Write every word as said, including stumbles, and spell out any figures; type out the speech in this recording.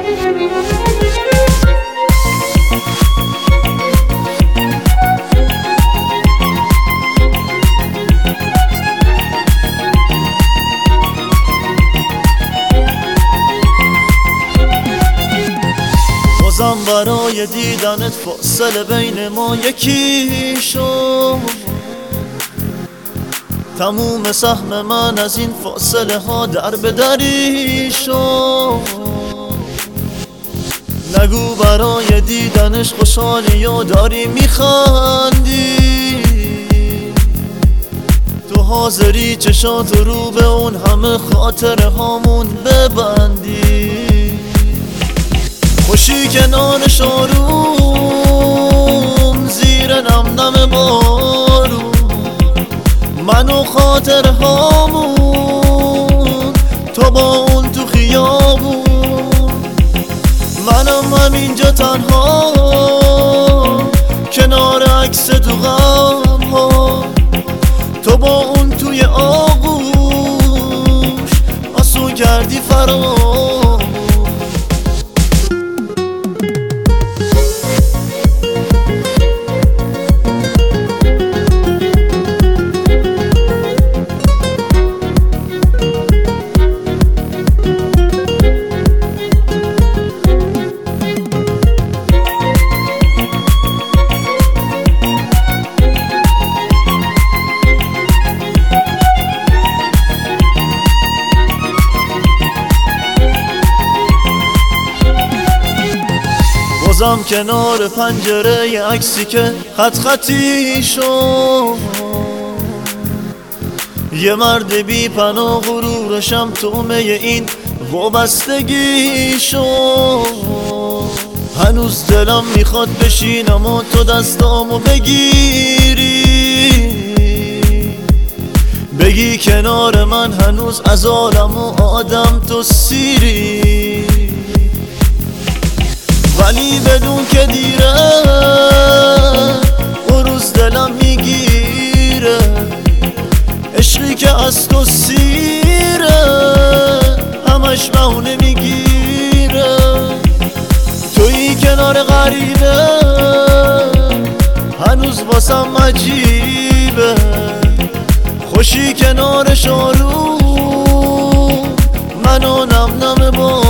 بازم برای دیدنت فاصله بین ما یکی شد. تموم سهم من از این فاصله ها در به دری شد. نگو برای دیدنش خوشحالی یا داری میخندی، تو حاضری چشات رو به اون همه خاطره هامون ببندی. خوشی کنارش آروم زیر نم نم بارون، من و خاطر هامون، تو با اون تو خیابون. منم همینجا تنها کنار عکس تو غم ها، تو با اون توی آغوش آسون کردی فراموش. بازم کنار پنجره ی عکسی که خط خطی شد، یه مرد بی پناه غرورشم تومه این وابستگی شد. هنوز دلم میخواد بشینم و تو دستامو بگیری، بگی کنار من هنوز از عالم و آدم تو سیری. ولی بدون که دیره اون روز دلم میگیره، عشقی که از تو سیره همش بهونه میگیره. تویی کنار غریبه هنوز واسم عجیبه، خوشی کنارش آروم منو نم نم با